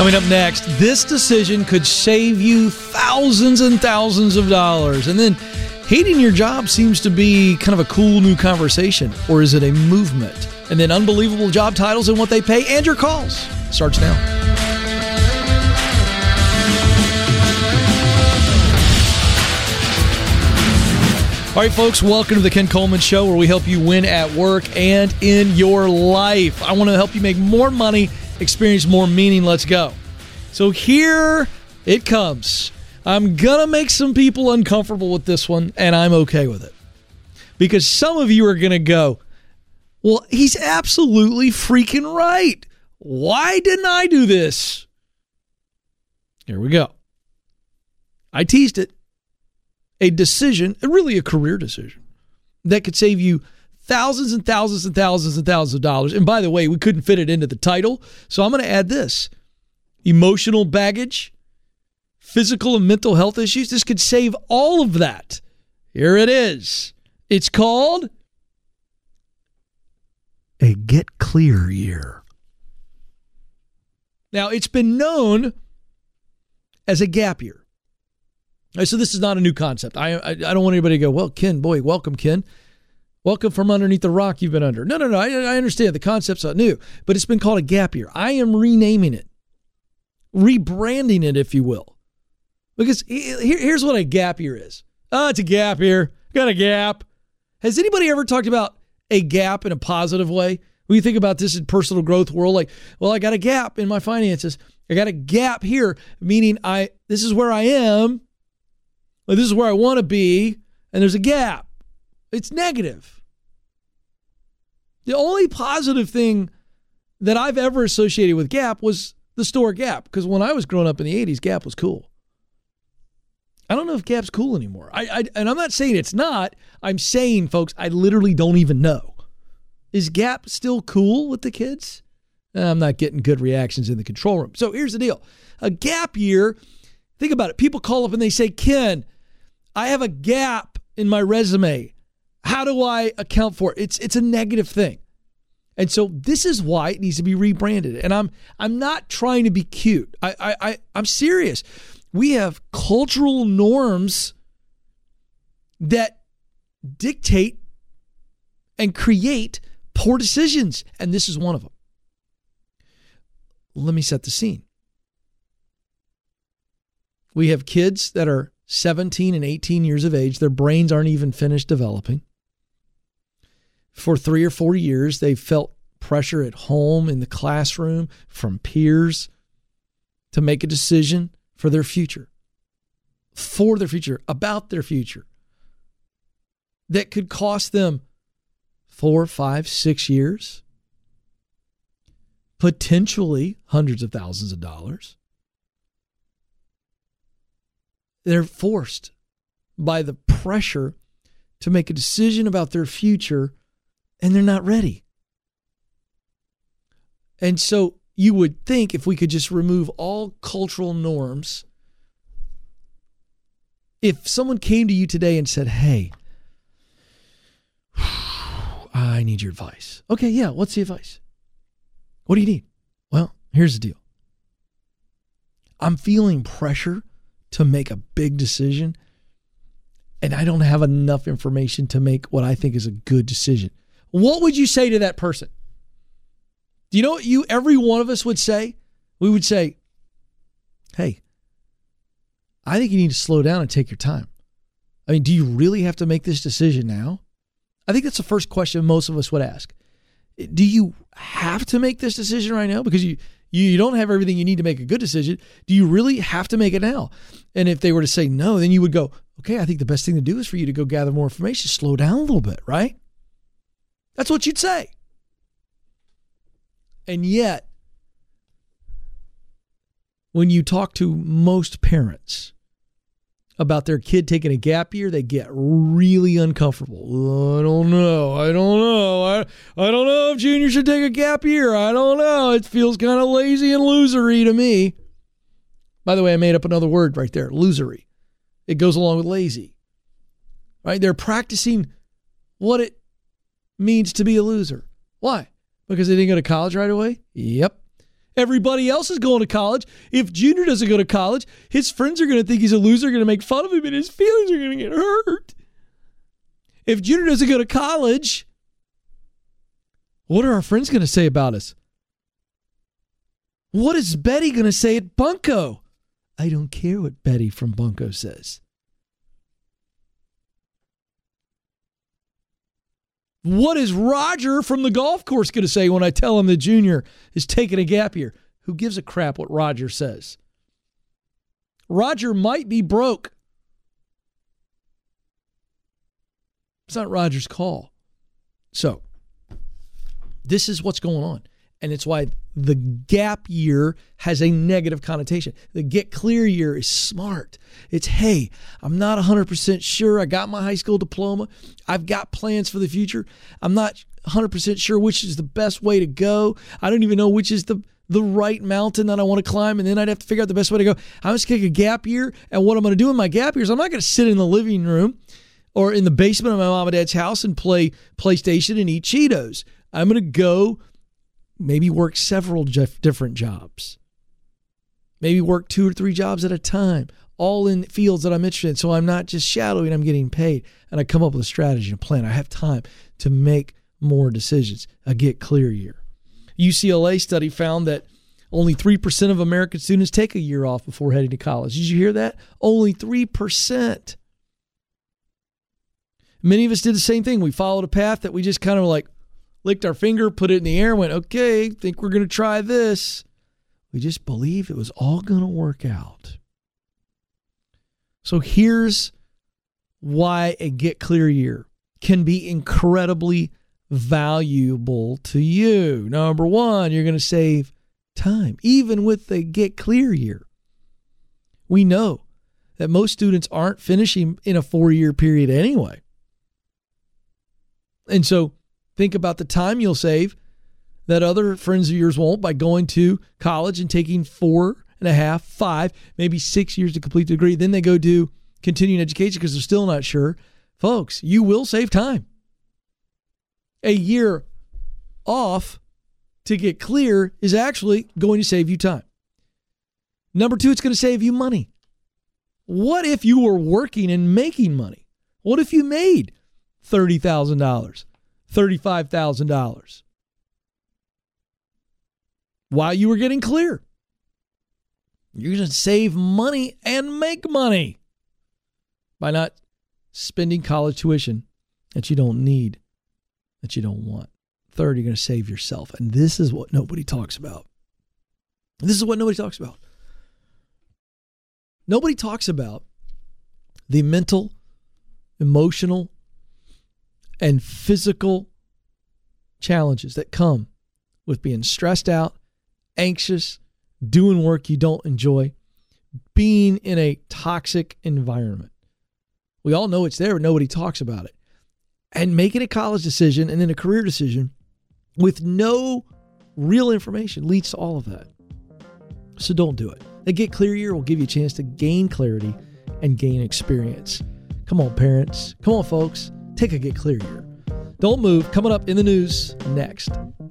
Coming up next, this decision could save you thousands and thousands of dollars. And then hating your job seems to be kind of a cool new conversation. Or is it a movement? And then unbelievable job titles and what they pay and your calls. Starts now. All right, folks, welcome to the Ken Coleman Show, where we help you win at work and in your life. I want to help you make more money, experience more meaning. Let's go. So here it comes. I'm going to make some people uncomfortable with this one, and I'm okay with it. Because some of you are going to go, well, he's absolutely freaking right. Why didn't I do this? Here we go. I teased it. A decision, really a career decision, that could save you thousands and thousands and thousands and thousands of dollars. And by the way, we couldn't fit it into the title, so I'm going to add this. Emotional baggage, physical and mental health issues. This could save all of that. Here it is. It's called a Get Clear year. Now, it's been known as a gap year. So this is not a new concept. I don't want anybody to go, well, Ken, boy, welcome, Ken. Welcome from underneath the rock you've been under. No. I understand the concept's not new, but it's been called a gap year. I am renaming it, rebranding it, if you will. Because here's what a gap year is. Oh, it's a gap year. Got a gap. Has anybody ever talked about a gap in a positive way? When you think about this in personal growth world, like, well, I got a gap in my finances. I got a gap here, meaning this is where I am. Well, this is where I want to be, and there's a gap. It's negative. The only positive thing that I've ever associated with Gap was the store Gap, because when I was growing up in the 80s, Gap was cool. I don't know if Gap's cool anymore. And I'm not saying it's not. I'm saying, folks, I literally don't even know. Is Gap still cool with the kids? I'm not getting good reactions in the control room. So here's the deal. A gap year, think about it. People call up and they say, Ken, I have a gap in my resume. How do I account for it? It's a negative thing. And so this is why it needs to be rebranded. And I'm not trying to be cute. I'm serious. We have cultural norms that dictate and create poor decisions. And this is one of them. Let me set the scene. We have kids that are 17 and 18 years of age. Their brains aren't even finished developing. For 3 or 4 years, they've felt pressure at home, in the classroom, from peers to make a decision for their future, about their future, that could cost them 4, 5, 6 years, potentially hundreds of thousands of dollars. They're forced by the pressure to make a decision about their future, and they're not ready. And so you would think if we could just remove all cultural norms, if someone came to you today and said, hey, I need your advice. Okay, yeah, what's the advice? What do you need? Well, here's the deal. I'm feeling pressure to make a big decision, and I don't have enough information to make what I think is a good decision. What would you say to that person? Do you know what every one of us would say? We would say, hey, I think you need to slow down and take your time. I mean, do you really have to make this decision now? I think that's the first question most of us would ask. Do you have to make this decision right now? Because you don't have everything you need to make a good decision. Do you really have to make it now? And if they were to say no, then you would go, okay, I think the best thing to do is for you to go gather more information, slow down a little bit, right? That's what you'd say. And yet, when you talk to most parents about their kid taking a gap year, they get really uncomfortable. I don't know. I don't know if Junior should take a gap year. I don't know. It feels kind of lazy and losery to me. By the way, I made up another word right there, losery. It goes along with lazy. Right? They're practicing what it means to be a loser. Why? Because they didn't go to college right away? Yep. Everybody else is going to college. If Junior doesn't go to college, his friends are going to think he's a loser, going to make fun of him, and his feelings are going to get hurt. If Junior doesn't go to college, what are our friends going to say about us? What is Betty going to say at Bunko? I don't care what Betty from Bunko says. What is Roger from the golf course going to say when I tell him that Junior is taking a gap year? Who gives a crap what Roger says? Roger might be broke. It's not Roger's call. So, this is what's going on. And it's why the gap year has a negative connotation. The get clear year is smart. It's, hey, I'm not 100% sure. I got my high school diploma. I've got plans for the future. I'm not 100% sure which is the best way to go. I don't even know which is the right mountain that I want to climb. And then I'd have to figure out the best way to go. I'm just going to take a gap year. And what I'm going to do in my gap year is I'm not going to sit in the living room or in the basement of my mom and dad's house and play PlayStation and eat Cheetos. I'm going to go maybe work several different jobs. Maybe work 2 or 3 jobs at a time, all in fields that I'm interested in. So I'm not just shadowing, I'm getting paid. And I come up with a strategy and a plan. I have time to make more decisions. A get clear year. UCLA study found that only 3% of American students take a year off before heading to college. Did you hear that? Only 3%. Many of us did the same thing. We followed a path that we just kind of like licked our finger, put it in the air, and went, okay, think we're going to try this. We just believed it was all going to work out. So here's why a get clear year can be incredibly valuable to you. Number one, you're going to save time. Even with the get clear year, we know that most students aren't finishing in a 4-year period anyway. And so think about the time you'll save that other friends of yours won't by going to college and taking 4.5, 5, maybe 6 years to complete the degree. Then they go do continuing education because they're still not sure. Folks, you will save time. A year off to get clear is actually going to save you time. Number 2, it's going to save you money. What if you were working and making money? What if you made $30,000, $35,000 while you were getting clear? You're going to save money and make money by not spending college tuition that you don't need, that you don't want. Third, you're going to save yourself. And this is what nobody talks about. This is what nobody talks about. Nobody talks about the mental, emotional, and physical challenges that come with being stressed out, anxious, doing work you don't enjoy, being in a toxic environment. We all know it's there, but nobody talks about it. And making a college decision and then a career decision with no real information leads to all of that. So don't do it. The Get Clear year will give you a chance to gain clarity and gain experience. Come on, parents. Come on, folks. Take a Get Clear year. Don't move. Coming up in the news next.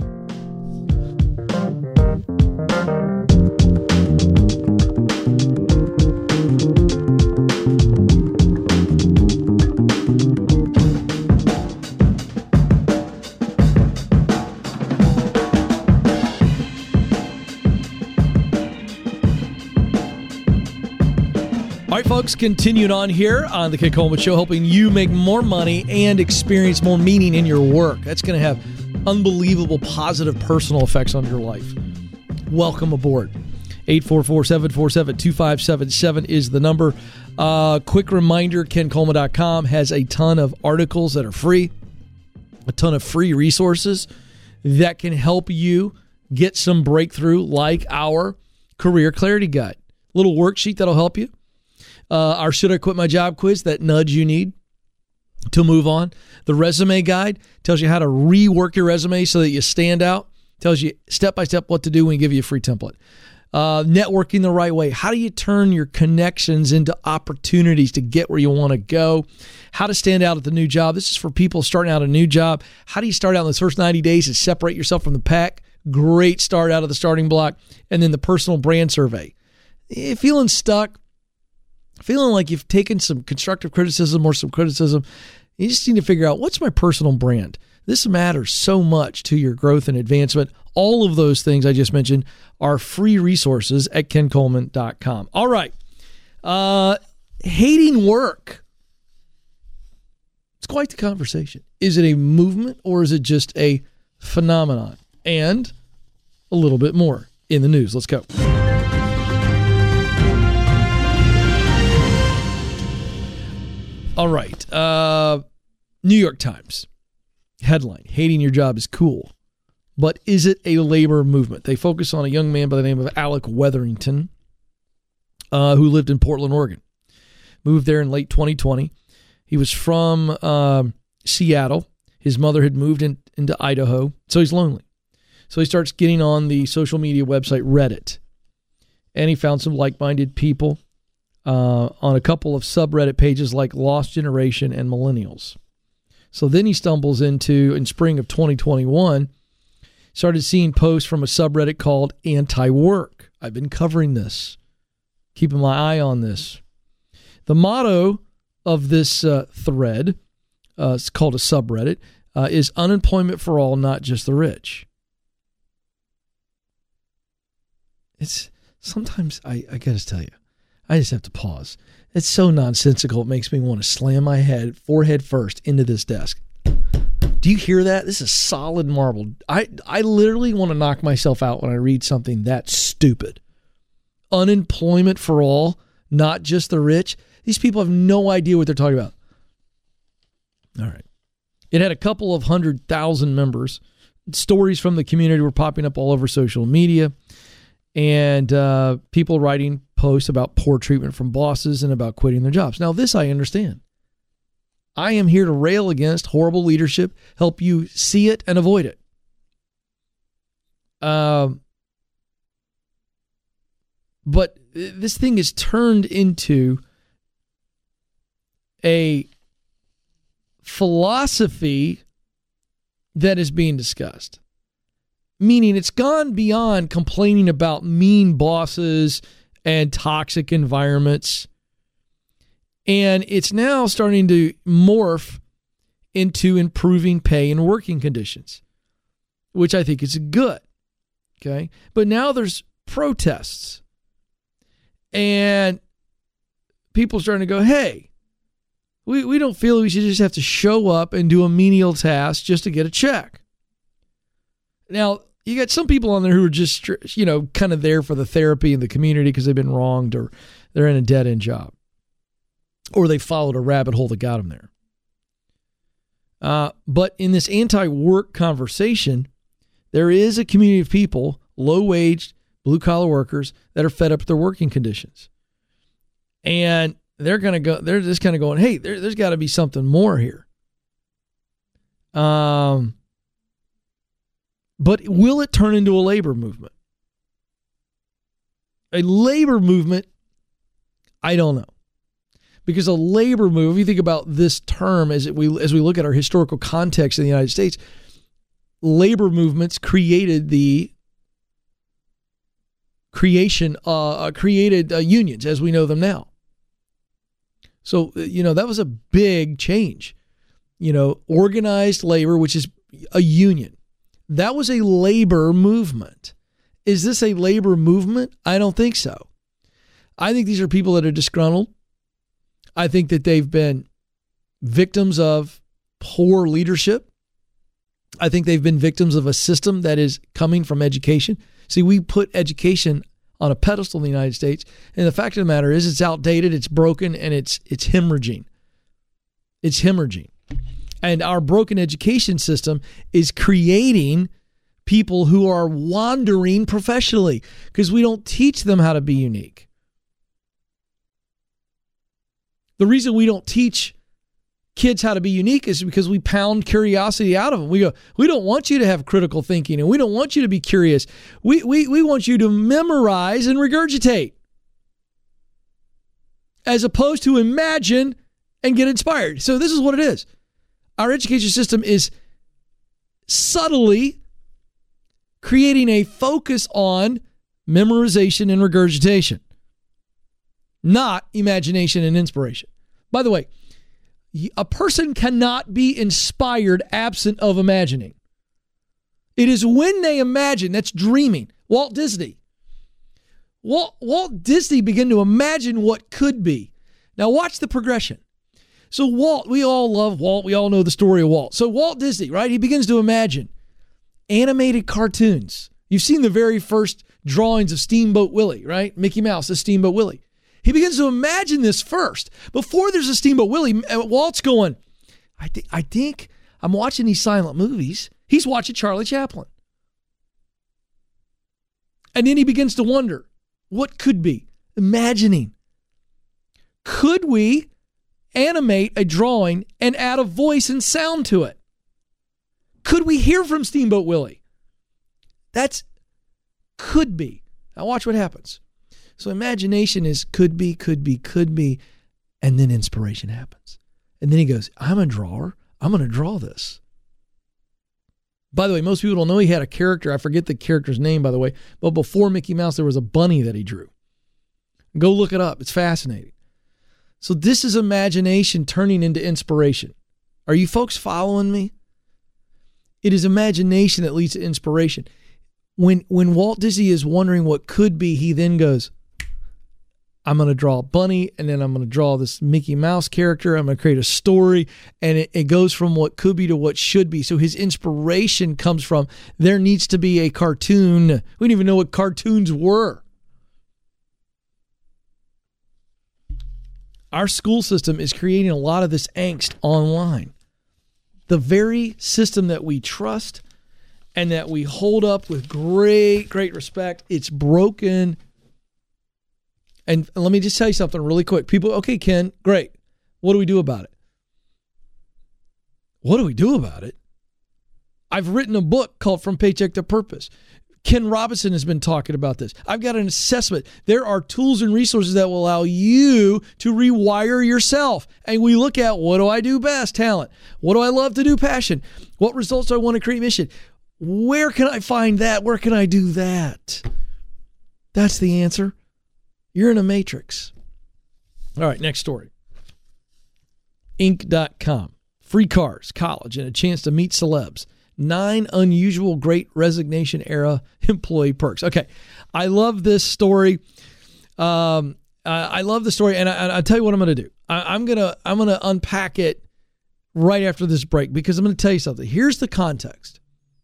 All right, folks, continuing on here on the Ken Coleman Show, helping you make more money and experience more meaning in your work. That's going to have unbelievable positive personal effects on your life. Welcome aboard. 844-747-2577 is the number. Quick reminder, KenColeman.com has a ton of articles that are free, a ton of free resources that can help you get some breakthrough, like our Career Clarity Guide. Little worksheet that'll help you. Our Should I Quit My Job quiz, that nudge you need to move on. The resume guide tells you how to rework your resume so that you stand out. Tells you step-by-step what to do when we give you a free template. Networking the right way. How do you turn your connections into opportunities to get where you want to go? How to stand out at the new job. This is for people starting out a new job. How do you start out in those first 90 days and separate yourself from the pack? Great start out of the starting block. And then the personal brand survey. Feeling stuck, feeling like you've taken some constructive criticism or some criticism, you just need to figure out, what's my personal brand? This matters so much to your growth and advancement. All of those things I just mentioned are free resources at kencoleman.com. All right. Hating work. It's quite the conversation. Is it a movement or is it just a phenomenon? And a little bit more in the news. Let's go. All right. New York Times. Headline, hating your job is cool. But is it a labor movement? They focus on a young man by the name of Alec Wetherington, who lived in Portland, Oregon. Moved there in late 2020. He was from Seattle. His mother had moved into Idaho, so he's lonely. So he starts getting on the social media website Reddit. And he found some like-minded people on a couple of subreddit pages like Lost Generation and Millennials. So then he stumbles into, in spring of 2021, started seeing posts from a subreddit called Anti-Work. I've been covering this, keeping my eye on this. The motto of this thread, it's called a subreddit, is unemployment for all, not just the rich. It's sometimes, I got to tell you, I just have to pause. It's so nonsensical, it makes me want to slam my forehead first into this desk. Do you hear that? This is solid marble. I literally want to knock myself out when I read something that stupid. Unemployment for all, not just the rich. These people have no idea what they're talking about. All right. It had a couple of 100,000 members. Stories from the community were popping up all over social media. And people writing posts about poor treatment from bosses and about quitting their jobs. Now, this I understand. I am here to rail against horrible leadership, help you see it and avoid it. But this thing is turned into a philosophy that is being discussed. Meaning it's gone beyond complaining about mean bosses and toxic environments. And it's now starting to morph into improving pay and working conditions, which I think is good. Okay. But now there's protests and people starting to go, hey, we don't feel we should just have to show up and do a menial task just to get a check. Now, you got some people on there who are just, kind of there for the therapy and the community because they've been wronged or they're in a dead-end job or they followed a rabbit hole that got them there. But in this anti-work conversation, there is a community of people, low-wage, blue-collar workers that are fed up with their working conditions. And they're just kind of going, hey, there's got to be something more here. But will it turn into a labor movement? A labor movement, I don't know. Because a labor move, you think about this term as we look at our historical context in the United States, labor movements created unions as we know them now. So, that was a big change. Organized labor, which is a union. That was a labor movement. Is this a labor movement? I don't think so. I think these are people that are disgruntled. I think that they've been victims of poor leadership. I think they've been victims of a system that is coming from education. See, we put education on a pedestal in the United States, and the fact of the matter is it's outdated, it's broken, and it's hemorrhaging. It's hemorrhaging. And our broken education system is creating people who are wandering professionally because we don't teach them how to be unique. The reason we don't teach kids how to be unique is because we pound curiosity out of them. We go, we don't want you to have critical thinking and we don't want you to be curious. We want you to memorize and regurgitate as opposed to imagine and get inspired. So this is what it is. Our education system is subtly creating a focus on memorization and regurgitation, not imagination and inspiration. By the way, a person cannot be inspired absent of imagining. It is when they imagine, that's dreaming. Walt Disney began to imagine what could be. Now watch the progression. So Walt, we all love Walt. We all know the story of Walt. So Walt Disney, right? He begins to imagine animated cartoons. You've seen the very first drawings of Steamboat Willie, right? Mickey Mouse is Steamboat Willie. He begins to imagine this first. Before there's a Steamboat Willie, Walt's going, I think I'm watching these silent movies. He's watching Charlie Chaplin. And then he begins to wonder, what could be? Imagining. Could we animate a drawing and add a voice and sound to it? Could we hear from Steamboat Willie? That's could be. Now watch what happens. So imagination is could be, and then inspiration happens. And then he goes, I'm a drawer. I'm going to draw this. By the way, most people don't know he had a character. I forget the character's name, by the way. But before Mickey Mouse, there was a bunny that he drew. Go look it up. It's fascinating. So this is imagination turning into inspiration. Are you folks following me? It is imagination that leads to inspiration. When Walt Disney is wondering what could be, he then goes, I'm going to draw a bunny, and then I'm going to draw this Mickey Mouse character. I'm going to create a story, and it goes from what could be to what should be. So his inspiration comes from, there needs to be a cartoon. We didn't even know what cartoons were. Our school system is creating a lot of this angst online. The very system that we trust and that we hold up with great, great respect, it's broken. And let me just tell you something really quick. People, okay, Ken, great. What do we do about it? What do we do about it? I've written a book called From Paycheck to Purpose. Ken Robinson has been talking about this. I've got an assessment. There are tools and resources that will allow you to rewire yourself. And we look at, what do I do best? Talent. What do I love to do? Passion. What results do I want to create? Mission. Where can I find that? Where can I do that? That's the answer. You're in a matrix. All right, next story. Inc.com. Free cars, college, and a chance to meet celebs. 9 unusual great resignation era employee perks. Okay, I love this story. I love the story, and I'll tell you what I'm going to do. I'm gonna unpack it right after this break, because I'm going to tell you something. Here's the context.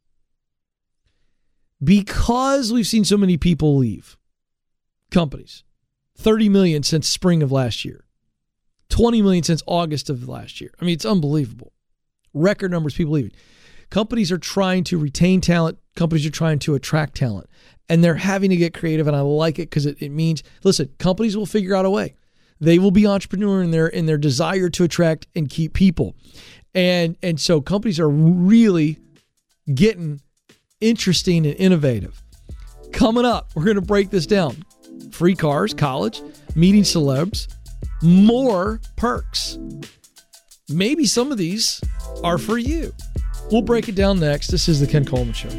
Because we've seen so many people leave companies, 30 million since spring of last year, 20 million since August of last year. I mean, it's unbelievable. Record numbers of people leaving. Companies are trying to retain talent. Companies are trying to attract talent. And they're having to get creative, and I like it because it means, listen, companies will figure out a way. They will be entrepreneur in their desire to attract and keep people. And so companies are really getting interesting and innovative. Coming up, we're going to break this down. Free cars, college, meeting celebs, more perks. Maybe some of these are for you. We'll break it down next. This is the Ken Coleman Show.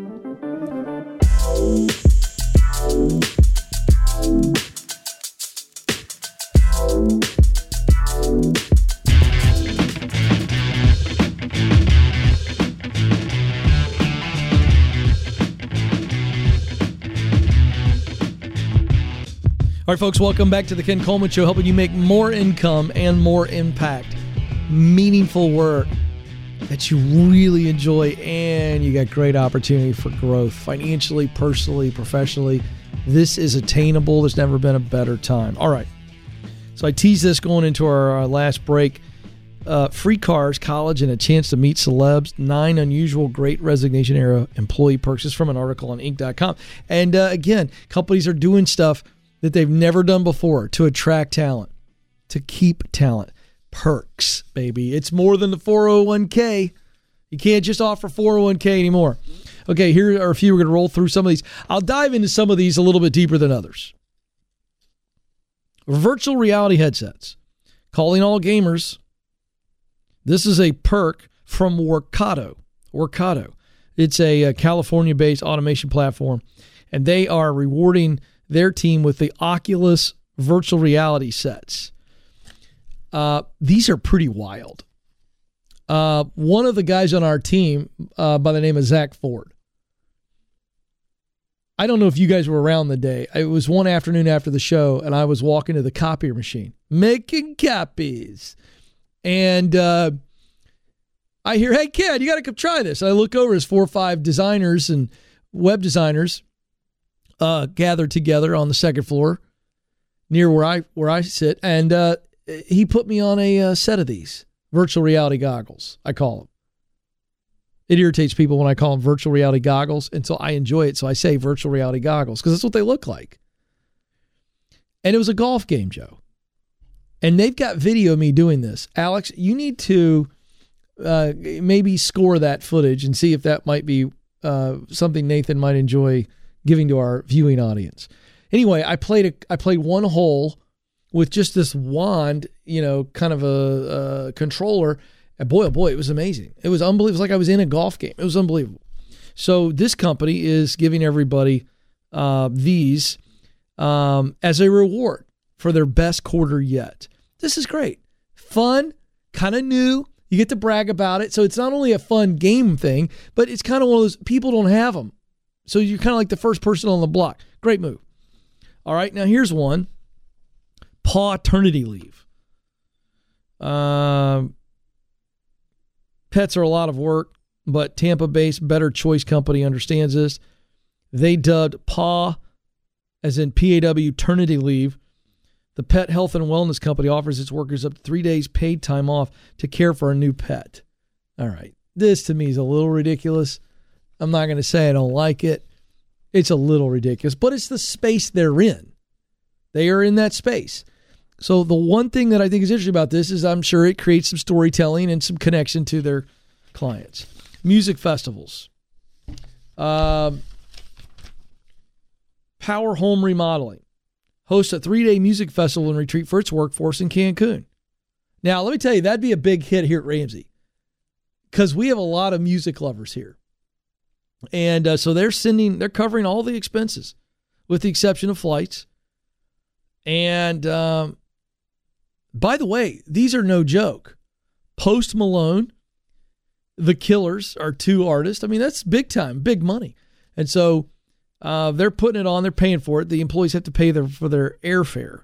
All right, folks, welcome back to the Ken Coleman Show, helping you make more income and more impact. Meaningful work that you really enjoy, and you got great opportunity for growth financially, personally, professionally. This is attainable. There's never been a better time. All right. So I teased this going into our last break. Free cars, college, and a chance to meet celebs. 9 unusual great resignation era employee perks. This is from an article on Inc.com. And again, companies are doing stuff that they've never done before to attract talent, to keep talent. Perks, baby. It's more than the 401k. You can't just offer 401k anymore. Okay, here are a few. We're going to roll through some of these. I'll dive into some of these a little bit deeper than others. Virtual reality headsets. Calling all gamers. This is a perk from Workato. Workato. It's a California-based automation platform, and they are rewarding their team with the Oculus virtual reality sets. These are pretty wild. One of the guys on our team by the name of Zach Ford. I don't know if you guys were around the day. It was one afternoon after the show, and I was walking to the copier machine, making copies. And I hear, hey, kid, you got to come try this. I look over as 4 or 5 designers and web designers gathered together on the second floor near where I sit. And he put me on a set of these virtual reality goggles, I call them. It irritates people when I call them virtual reality goggles, and so I enjoy it. So I say virtual reality goggles because that's what they look like. And it was a golf game, Joe. And they've got video of me doing this. Alex, you need to maybe score that footage and see if that might be something Nathan might enjoy giving to our viewing audience. Anyway, I played one hole with just this wand, kind of a controller. And boy, oh boy, it was amazing. It was unbelievable. It was like I was in a golf game. It was unbelievable. So this company is giving everybody these as a reward for their best quarter yet. This is great. Fun, kind of new. You get to brag about it. So it's not only a fun game thing, but it's kind of one of those, people don't have them. So you're kind of like the first person on the block. Great move. All right, now here's one. Pawternity leave. Pets are a lot of work, but Tampa-based Better Choice Company understands this. They dubbed Paw, as in P-A-W, Ternity leave. The pet health and wellness company offers its workers up to 3 days paid time off to care for a new pet. All right. This to me is a little ridiculous. I'm not going to say I don't like it. It's a little ridiculous, but it's the space they're in. They are in that space. So the one thing that I think is interesting about this is I'm sure it creates some storytelling and some connection to their clients. Music festivals. Power Home Remodeling hosts a 3-day music festival and retreat for its workforce in Cancun. Now, let me tell you, that'd be a big hit here at Ramsey because we have a lot of music lovers here. And so they're covering all the expenses with the exception of flights. And by the way, these are no joke. Post Malone, The Killers are 2 artists. I mean, that's big time, big money. And so they're putting it on. They're paying for it. The employees have to pay for their airfare.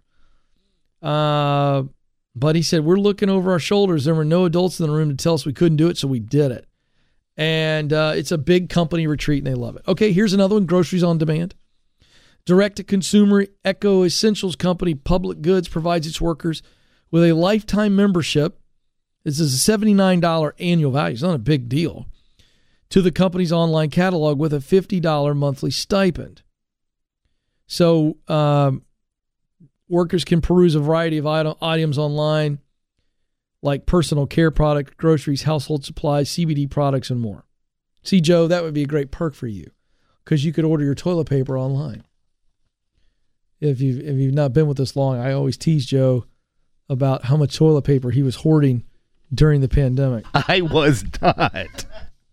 But he said, we're looking over our shoulders. There were no adults in the room to tell us we couldn't do it, so we did it. And it's a big company retreat, and they love it. Okay, here's another one, Groceries on Demand. Direct-to-consumer Eco Essentials company Public Goods provides its workers with a lifetime membership. This is a $79 annual value. It's not a big deal. To the company's online catalog with a $50 monthly stipend. So workers can peruse a variety of items online, like personal care products, groceries, household supplies, CBD products, and more. See, Joe, that would be a great perk for you because you could order your toilet paper online. If you've not been with us long, I always tease Joe about how much toilet paper he was hoarding during the pandemic. I was not.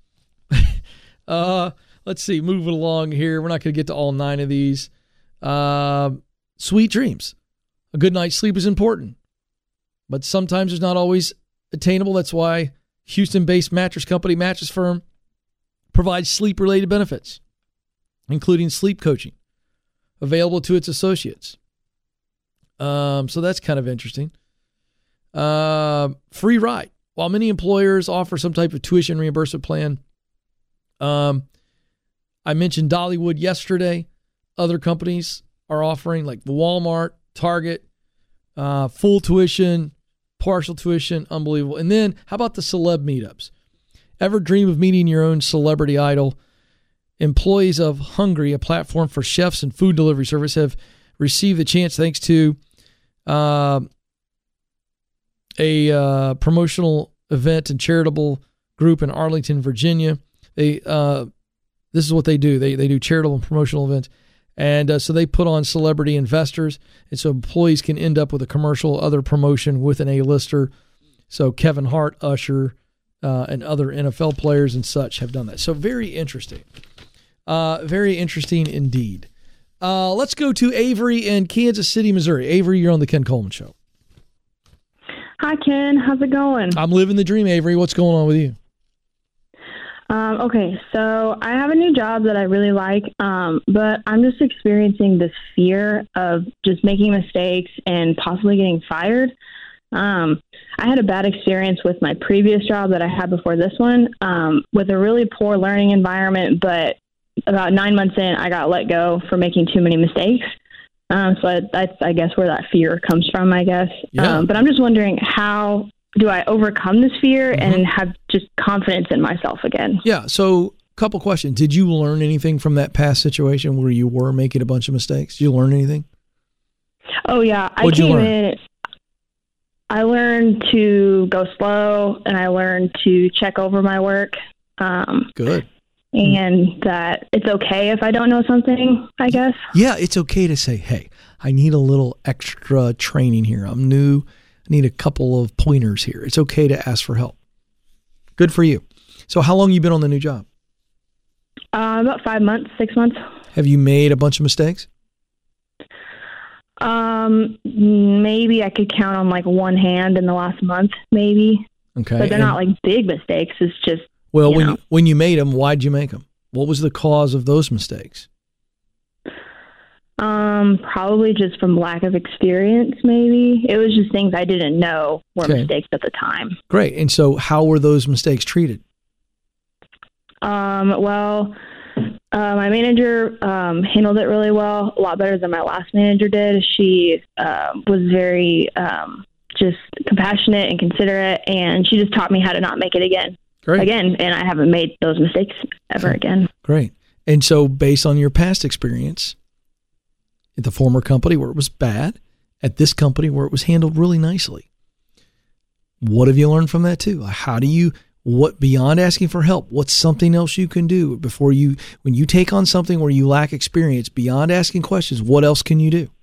Let's see, moving along here. We're not going to get to all 9 of these. Sweet dreams. A good night's sleep is important, but sometimes it's not always attainable. That's why Houston-based mattress company Mattress Firm provides sleep-related benefits, including sleep coaching, available to its associates. So that's kind of interesting. Free ride. While many employers offer some type of tuition reimbursement plan, I mentioned Dollywood yesterday. Other companies are offering, like Walmart, Target, full tuition, partial tuition, unbelievable. And then how about the celeb meetups? Ever dream of meeting your own celebrity idol? Employees of Hungry, a platform for chefs and food delivery service, have received the chance thanks to a promotional event and charitable group in Arlington, Virginia. This is what they do. They do charitable and promotional events. And so they put on celebrity investors. And so employees can end up with a commercial, other promotion with an A-lister. So Kevin Hart, Usher, and other NFL players and such have done that. So very interesting. Very interesting indeed. Let's go to Avery in Kansas City, Missouri. Avery, you're on the Ken Coleman Show. Hi, Ken. How's it going? I'm living the dream, Avery. What's going on with you? Okay, so I have a new job that I really like, but I'm just experiencing this fear of just making mistakes and possibly getting fired. I had a bad experience with my previous job that I had before this one, with a really poor learning environment, but about 9 months in, I got let go for making too many mistakes. So that's, I guess, where that fear comes from, I guess. Yeah. But I'm just wondering, how do I overcome this fear and have just confidence in myself again? Yeah. So couple questions. Did you learn anything from that past situation where you were making a bunch of mistakes? Did you learn anything? Oh, yeah. What'd you learn? In. I learned to go slow, and I learned to check over my work. Good. And that it's okay if I don't know something, I guess. Yeah, it's okay to say, hey, I need a little extra training here. I'm new. I need a couple of pointers here. It's okay to ask for help. Good for you. So how long have you been on the new job? About 5 months, 6 months. Have you made a bunch of mistakes? Maybe I could count on like one hand in the last month, maybe. Okay. But they're not like big mistakes. It's just, well, when you made them, why'd you make them? What was the cause of those mistakes? Probably just from lack of experience, maybe. It was just things I didn't know were mistakes at the time. Great. And so how were those mistakes treated? Well, my manager handled it really well, a lot better than my last manager did. She was very just compassionate and considerate, and she just taught me how to not make it again. Great. And I haven't made those mistakes ever again. Great. And so based on your past experience at the former company where it was bad, at this company where it was handled really nicely, what have you learned from that too? How do you, what beyond asking for help, what's something else you can do before you, when you take on something where you lack experience, beyond asking questions, what else can you do?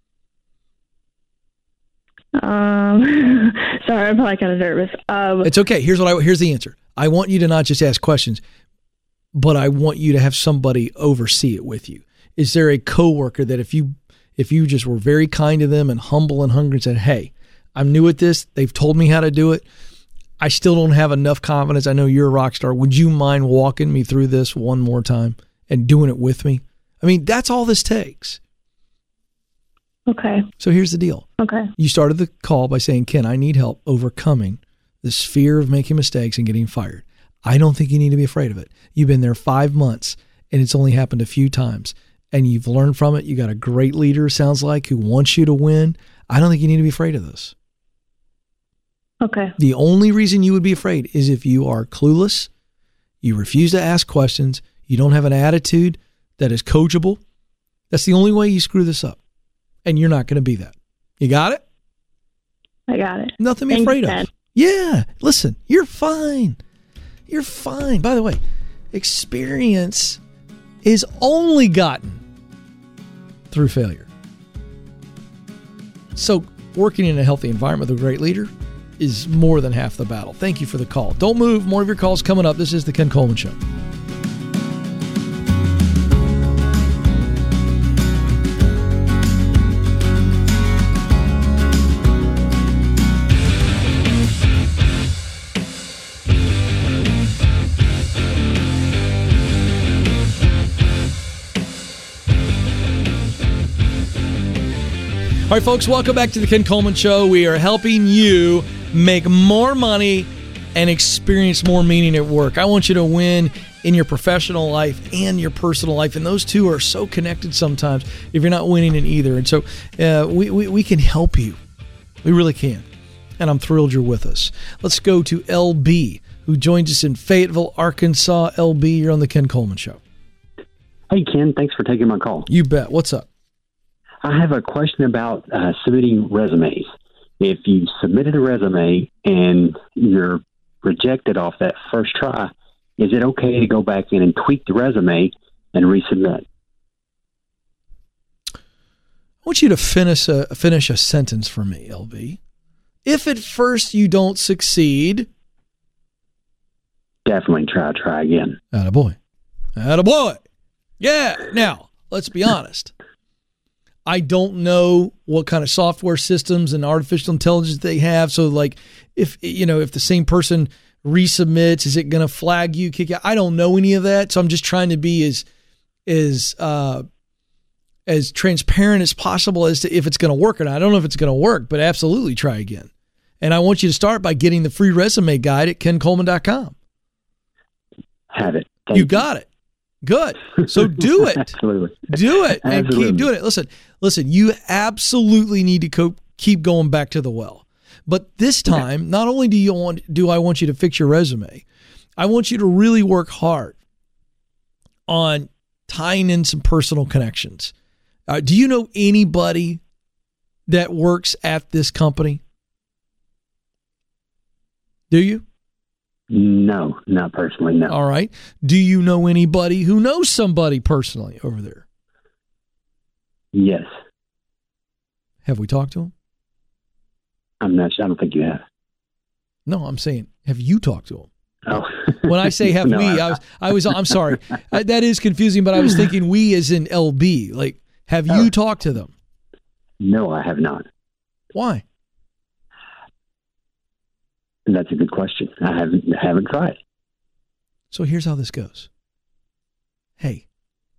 Sorry, I'm probably kind of nervous. It's okay. Here's the answer. I want you to not just ask questions, but I want you to have somebody oversee it with you. Is there a coworker that if you just were very kind to them and humble and hungry and said, hey, I'm new at this. They've told me how to do it. I still don't have enough confidence. I know you're a rock star. Would you mind walking me through this one more time and doing it with me? I mean, that's all this takes. Okay. So here's the deal. Okay. You started the call by saying, Ken, I need help overcoming this fear of making mistakes and getting fired. I don't think you need to be afraid of it. You've been there 5 months and it's only happened a few times and you've learned from it. You got a great leader, sounds like, who wants you to win. I don't think you need to be afraid of this. Okay. The only reason you would be afraid is if you are clueless, you refuse to ask questions, you don't have an attitude that is coachable. That's the only way you screw this up. And you're not going to be that. You got it? I got it. Nothing to be afraid of. Yeah. Listen, you're fine. You're fine. By the way, experience is only gotten through failure. So working in a healthy environment with a great leader is more than half the battle. Thank you for the call. Don't move. More of your calls coming up. This is the Ken Coleman Show. All right, folks, welcome back to the Ken Coleman Show. We are helping you make more money and experience more meaning at work. I want you to win in your professional life and your personal life, and those two are so connected sometimes if you're not winning in either. And so we can help you. We really can. And I'm thrilled you're with us. Let's go to LB, who joins us in Fayetteville, Arkansas. LB, you're on the Ken Coleman Show. Hey, Ken. Thanks for taking my call. You bet. What's up? I have a question about submitting resumes. If you submitted a resume and you're rejected off that first try, is it okay to go back in and tweak the resume and resubmit? I want you to finish a sentence for me, LB. If at first you don't succeed, definitely try again. Attaboy. Attaboy. Yeah. Now, let's be honest. I don't know what kind of software systems and artificial intelligence they have. So, like, if the same person resubmits, is it going to flag you, kick you? I don't know any of that. So I'm just trying to be as transparent as possible as to if it's going to work or not. I don't know if it's going to work, but absolutely try again. And I want you to start by getting the free resume guide at kencoleman.com. Have it. You got it. Good. So do it. Absolutely. Do it and Absolutely. keep doing it. Listen, you absolutely need to keep going back to the well. But this time, not only do I want you to fix your resume, I want you to really work hard on tying in some personal connections. Do you know anybody that works at this company? Do you? No, not personally, no. All right. Do you know anybody who knows somebody personally over there? Yes. Have we talked to them? I'm not sure. I don't think you have. No, I'm saying, have you talked to them? Oh. When I say have No, we, I'm sorry. That is confusing, but I was thinking we as in LB. Like, have you talked to them? No, I have not. Why? That's a good question. I haven't tried. So here's how this goes. Hey,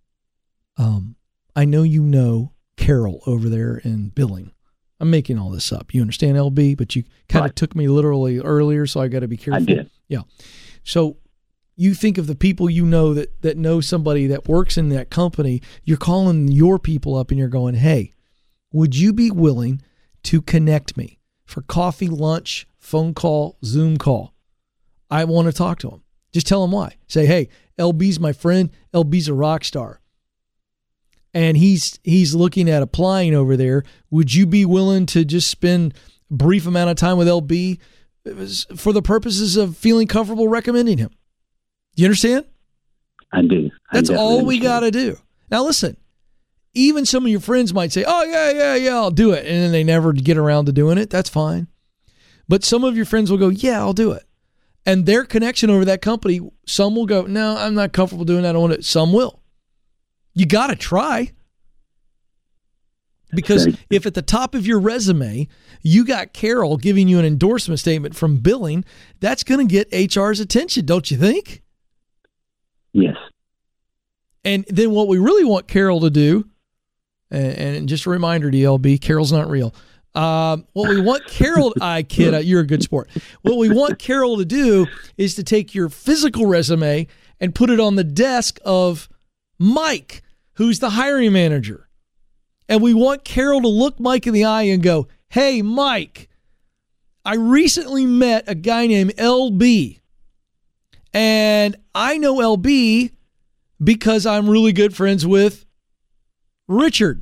I know you know Carol over there in billing. I'm making all this up. You understand, LB? But you kind of took me literally earlier, so I got to be careful. I did. Yeah. So you think of the people you know that know somebody that works in that company. You're calling your people up and you're going, hey, would you be willing to connect me for coffee, lunch, phone call, Zoom call? I want to talk to them. Just tell them why. Say, hey, LB's my friend. LB's a rock star. And he's looking at applying over there. Would you be willing to just spend a brief amount of time with LB for the purposes of feeling comfortable recommending him? Do you understand? I do. That's all we got to do. Now, listen, even some of your friends might say, oh, yeah, I'll do it. And then they never get around to doing it. That's fine. But some of your friends will go, yeah, I'll do it. And their connection over that company, some will go, no, I'm not comfortable doing that. I don't want it. Some will. You got to try. Because if at the top of your resume, you got Carol giving you an endorsement statement from billing, that's going to get HR's attention, don't you think? Yes. And then what we really want Carol to do, and just a reminder to LB, Carol's not real. What we want Carol, kid, you're a good sport. What we want Carol to do is to take your physical resume and put it on the desk of Mike, who's the hiring manager. And we want Carol to look Mike in the eye and go, hey, Mike, I recently met a guy named LB. And I know LB because I'm really good friends with Richard.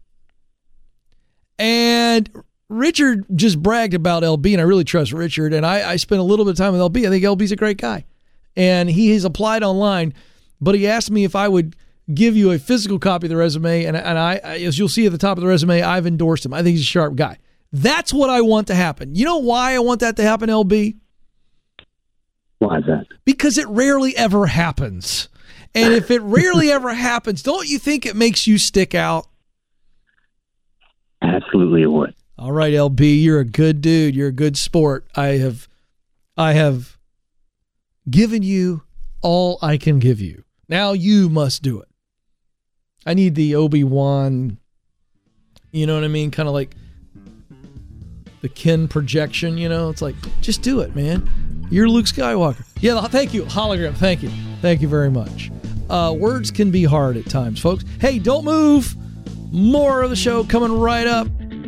And Richard just bragged about LB, and I really trust Richard. And I spent a little bit of time with LB. I think LB's a great guy. And he has applied online, but he asked me if I would give you a physical copy of the resume. And I, as you'll see at the top of the resume, I've endorsed him. I think he's a sharp guy. That's what I want to happen. You know why I want that to happen, LB? Why is that? Because it rarely ever happens. And if it rarely ever happens, don't you think it makes you stick out? Absolutely it would. All right, LB, you're a good dude. You're a good sport. I have given you all I can give you. Now you must do it. I need the Obi-Wan, you know what I mean? Kind of like the Ken projection, you know? It's like, just do it, man. You're Luke Skywalker. Yeah, thank you. Hologram, thank you. Thank you very much. Words can be hard at times, folks. Hey, don't move. More of the show coming right up.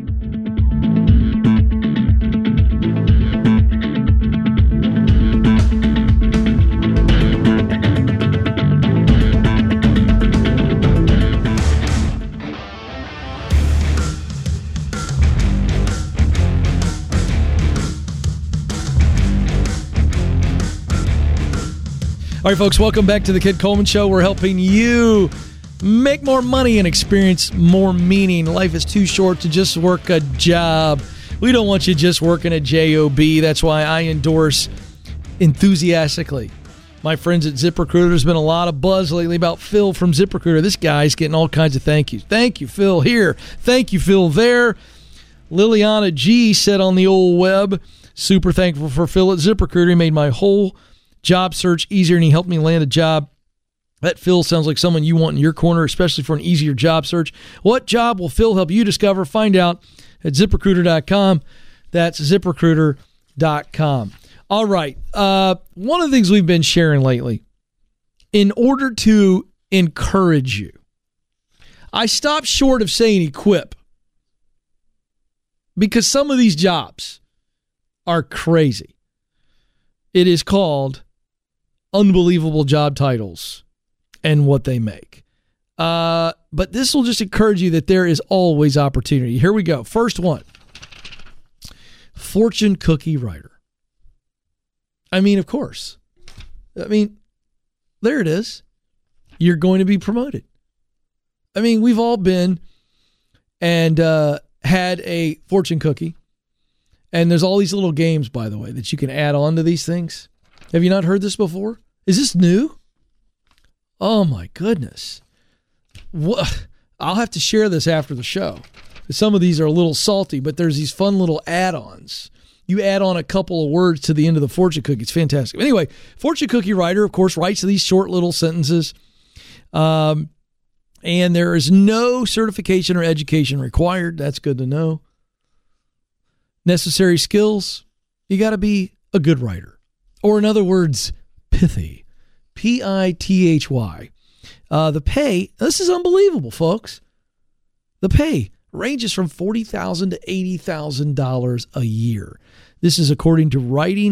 All right, folks, welcome back to the Ken Coleman Show. We're helping you make more money and experience more meaning. Life is too short to just work a job. We don't want you just working a job. That's why I endorse enthusiastically My friends at ZipRecruiter, there's been a lot of buzz lately about Phil from ZipRecruiter. This guy's getting all kinds of thank yous. Thank you, Phil, here. Thank you, Phil, there. Liliana G said on the old web, super thankful for Phil at ZipRecruiter. He made my whole job search easier, and he helped me land a job. That Phil sounds like someone you want in your corner, especially for an easier job search. What job will Phil help you discover? Find out at ZipRecruiter.com. That's ZipRecruiter.com. All right. One of the things we've been sharing lately, in order to encourage you, I stopped short of saying equip, because some of these jobs are crazy. It is called unbelievable job titles and what they make. But this will just encourage you that there is always opportunity. Here we go. First one. Fortune cookie writer. I mean, of course. I mean, there it is. You're going to be promoted. I mean, we've all been and had a fortune cookie. And there's all these little games, by the way, that you can add on to these things. Have you not heard this before? Is this new? Oh, my goodness. What? I'll have to share this after the show. Some of these are a little salty, but there's these fun little add-ons. You add on a couple of words to the end of the fortune cookie. It's fantastic. Anyway, fortune cookie writer, of course, writes these short little sentences. And there is no certification or education required. That's good to know. Necessary skills, you got to be a good writer. Or in other words, pithy. Pithy. The pay, this is unbelievable, folks. The pay ranges from $40,000 to $80,000 a year. This is according to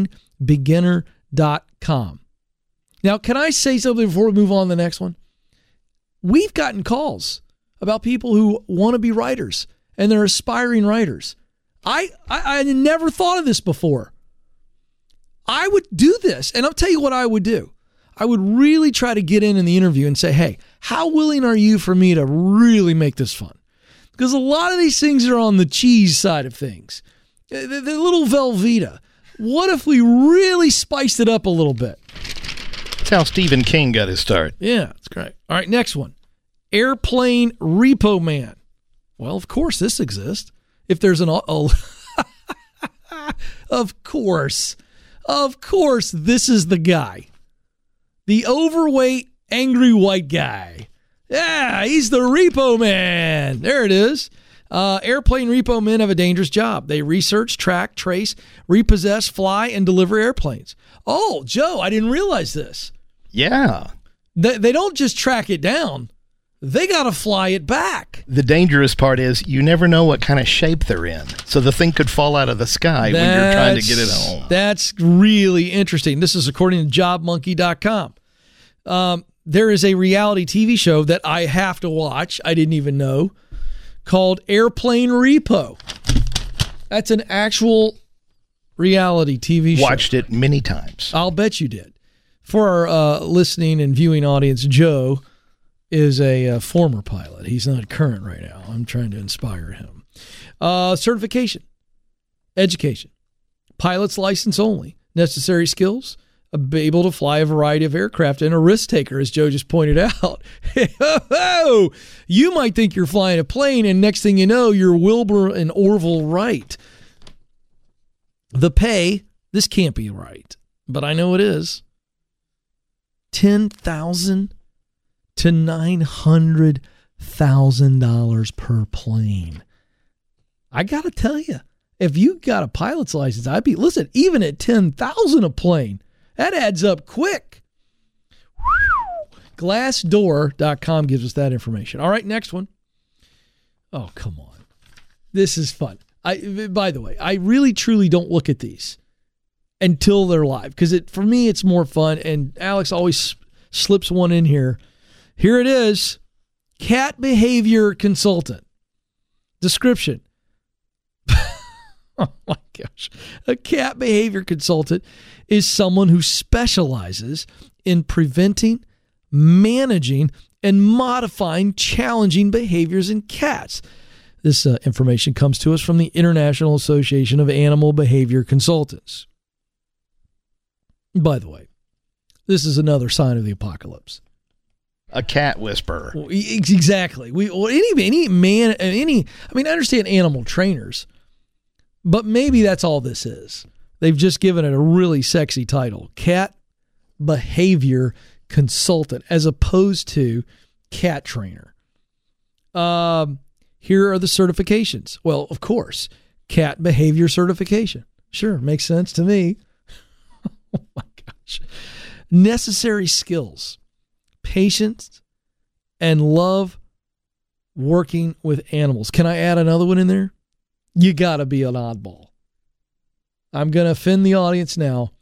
writingbeginner.com. Now, can I say something before we move on to the next one? We've gotten calls about people who want to be writers, and they're aspiring writers. I never thought of this before. I would do this, and I'll tell you what I would do. I would really try to get in the interview and say, hey, how willing are you for me to really make this fun? Because a lot of these things are on the cheese side of things. The little Velveeta. What if we really spiced it up a little bit? That's how Stephen King got his start. Yeah, that's great. All right, next one. Airplane Repo Man. Well, of course this exists. If there's an... Of course, this is the guy. The overweight, angry white guy. Yeah, he's the repo man. There it is. Airplane repo men have a dangerous job. They research, track, trace, repossess, fly, and deliver airplanes. Oh, Joe, I didn't realize this. Yeah. They don't just track it down. They got to fly it back. The dangerous part is you never know what kind of shape they're in. So the thing could fall out of the sky when you're trying to get it home. That's really interesting. This is according to JobMonkey.com. There is a reality TV show that I have to watch. I didn't even know. Called Airplane Repo. That's an actual reality TV show. Watched it many times. I'll bet you did. For our listening and viewing audience, Joe is a former pilot. He's not current right now. I'm trying to inspire him. Certification. Education. Pilot's license only. Necessary skills. Able to fly a variety of aircraft and a risk taker, as Joe just pointed out. You might think you're flying a plane, and next thing you know, you're Wilbur and Orville Wright. The pay, this can't be right, but I know it is. $10,000 to $900,000 per plane. I got to tell you, if you got a pilot's license, listen, even at $10,000 a plane, that adds up quick. Glassdoor.com gives us that information. All right, next one. Oh, come on. This is fun. By the way, I really, truly don't look at these until they're live because for me, it's more fun. And Alex always slips one in here. Here it is. Cat behavior consultant. Description. Oh my gosh. A cat behavior consultant is someone who specializes in preventing, managing, and modifying challenging behaviors in cats. This information comes to us from the International Association of Animal Behavior Consultants. By the way, this is another sign of the apocalypse. A cat whisperer. Well, exactly. Any man, I understand animal trainers, but maybe that's all this is. They've just given it a really sexy title, cat behavior consultant, as opposed to cat trainer. Here are the certifications. Well, of course, cat behavior certification. Sure, makes sense to me. Oh my gosh. Necessary skills, patience, and love working with animals. Can I add another one in there? You got to be an oddball. I'm going to offend the audience now.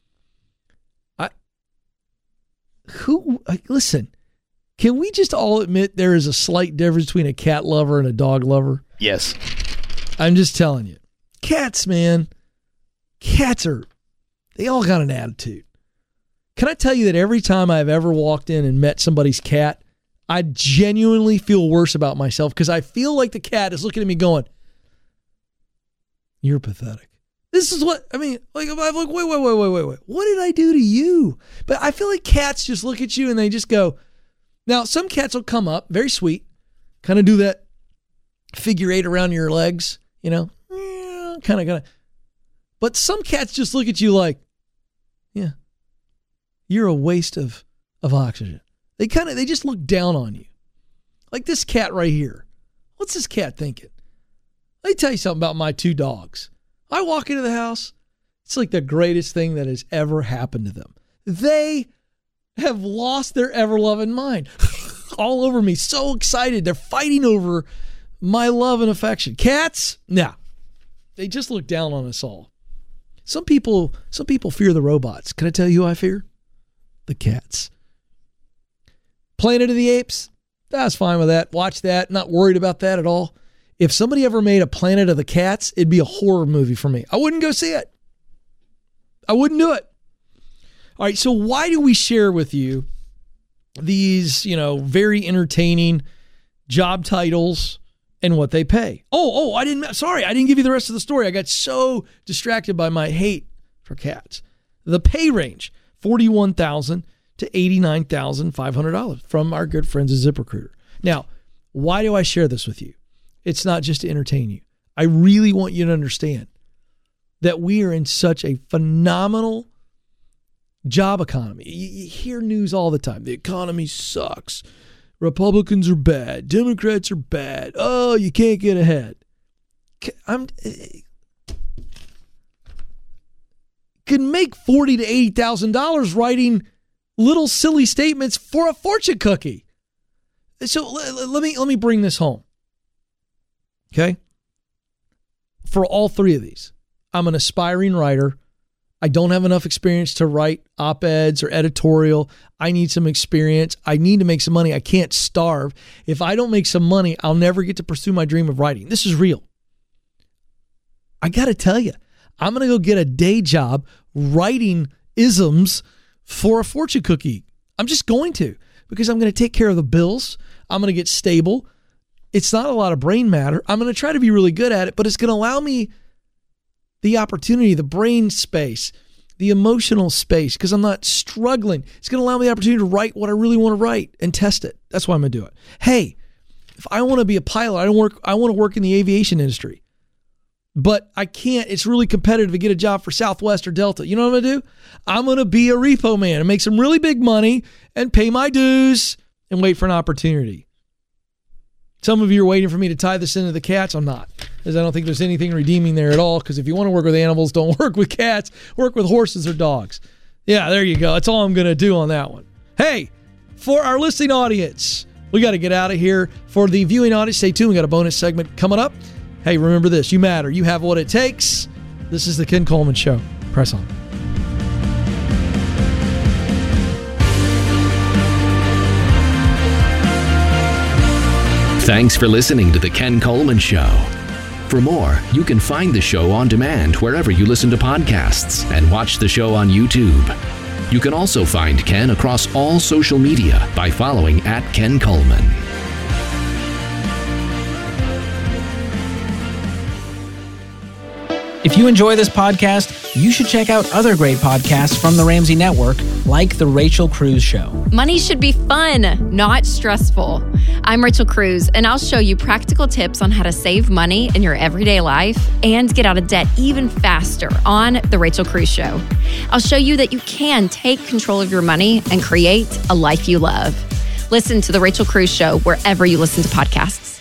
Listen, can we just all admit there is a slight difference between a cat lover and a dog lover? Yes. I'm just telling you. Cats, man. Cats they all got an attitude. Can I tell you that every time I've ever walked in and met somebody's cat, I genuinely feel worse about myself because I feel like the cat is looking at me going, you're pathetic. This is what, I'm like, wait. What did I do to you? But I feel like cats just look at you and they just go, now some cats will come up, very sweet, kind of do that figure eight around your legs, kind of. But some cats just look at you like, yeah, you're a waste of oxygen. They just look down on you. Like this cat right here. What's this cat thinking? Let me tell you something about my two dogs. I walk into the house, it's like the greatest thing that has ever happened to them. They have lost their ever-loving mind. All over me, so excited. They're fighting over my love and affection. Cats? No. They just look down on us all. Some people fear the robots. Can I tell you who I fear? The cats. Planet of the Apes? I was fine with that. Watch that. Not worried about that at all. If somebody ever made a Planet of the Cats, it'd be a horror movie for me. I wouldn't go see it. I wouldn't do it. All right, so why do we share with you these, very entertaining job titles and what they pay? I didn't give you the rest of the story. I got so distracted by my hate for cats. The pay range, $41,000 to $89,500 from our good friends at ZipRecruiter. Now, why do I share this with you? It's not just to entertain you. I really want you to understand that we are in such a phenomenal job economy. You hear news all the time. The economy sucks. Republicans are bad. Democrats are bad. Oh, you can't get ahead. Can make $40,000 to $80,000 writing little silly statements for a fortune cookie. So let me bring this home. Okay? For all three of these, I'm an aspiring writer. I don't have enough experience to write op-eds or editorial. I need some experience. I need to make some money. I can't starve. If I don't make some money, I'll never get to pursue my dream of writing. This is real. I got to tell you, I'm going to go get a day job writing isms for a fortune cookie. I'm just going to, because I'm going to take care of the bills. I'm going to get stable. It's not a lot of brain matter. I'm going to try to be really good at it, but it's going to allow me the opportunity, the brain space, the emotional space, because I'm not struggling. It's going to allow me the opportunity to write what I really want to write and test it. That's why I'm going to do it. Hey, if I want to be a pilot, I want to work in the aviation industry, but I can't. It's really competitive to get a job for Southwest or Delta. You know what I'm going to do? I'm going to be a repo man and make some really big money and pay my dues and wait for an opportunity. Some of you are waiting for me to tie this into the cats. I'm not, because I don't think there's anything redeeming there at all, because if you want to work with animals, don't work with cats. Work with horses or dogs. Yeah, there you go. That's all I'm going to do on that one. Hey, for our listening audience, we got to get out of here. For the viewing audience, stay tuned. We got a bonus segment coming up. Hey, remember this. You matter. You have what it takes. This is the Ken Coleman Show. Press on. Thanks for listening to The Ken Coleman Show. For more, you can find the show on demand wherever you listen to podcasts and watch the show on YouTube. You can also find Ken across all social media by following @KenColeman. If you enjoy this podcast, you should check out other great podcasts from the Ramsey Network, like The Rachel Cruze Show. Money should be fun, not stressful. I'm Rachel Cruze, and I'll show you practical tips on how to save money in your everyday life and get out of debt even faster on The Rachel Cruze Show. I'll show you that you can take control of your money and create a life you love. Listen to The Rachel Cruze Show wherever you listen to podcasts.